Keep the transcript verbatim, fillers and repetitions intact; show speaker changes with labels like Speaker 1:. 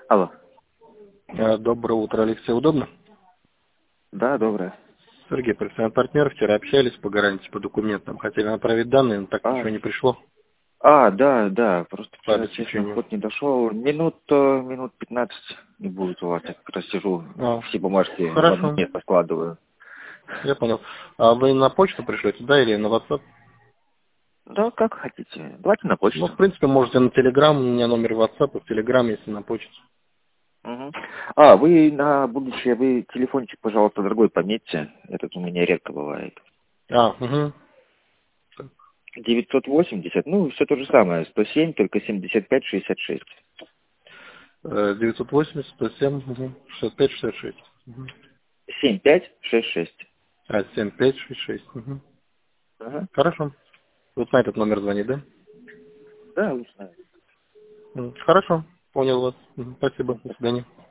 Speaker 1: Алло.
Speaker 2: Э, Доброе утро, Алексей. Удобно?
Speaker 1: Да, доброе.
Speaker 2: Сергей, профессиональный партнер. Вчера общались по гарантии, по документам. Хотели направить данные, но так
Speaker 1: А,
Speaker 2: ничего не пришло
Speaker 1: а, да, да. Просто
Speaker 2: по
Speaker 1: вчера, честно,
Speaker 2: обеспечению.
Speaker 1: вход не дошел. Минут, э, минут пятнадцать не будет у вас. Я как раз сижу,
Speaker 2: А,
Speaker 1: все бумажки в одно
Speaker 2: хорошо,
Speaker 1: место складываю.
Speaker 2: я понял. А вы на почту пришлете, да, или на WhatsApp?
Speaker 1: Да, как хотите. Давайте на
Speaker 2: Ну, в
Speaker 1: почту.
Speaker 2: принципе, можете на Telegram, у меня номер WhatsApp, в Telegram, если на почту.
Speaker 1: Мгм. А, вы на будущее, вы телефончик, пожалуйста, дорогой, пометьте. Этот у меня редко бывает.
Speaker 2: А, угу.
Speaker 1: девятьсот восемьдесят, ну, все то же самое. сто семь, только семьдесят пять шестьдесят шесть.
Speaker 2: девятьсот восемьдесят, сто семь, угу. шестьдесят пять, шестьдесят шесть. Угу.
Speaker 1: семь пять шесть шесть.
Speaker 2: А, семь пять шесть шесть. Угу.
Speaker 1: Ага.
Speaker 2: Хорошо. Вот на этот номер звонит, да?
Speaker 1: Да, лучше.
Speaker 2: М, Хорошо, понял вас. Мгм. Спасибо, до свидания.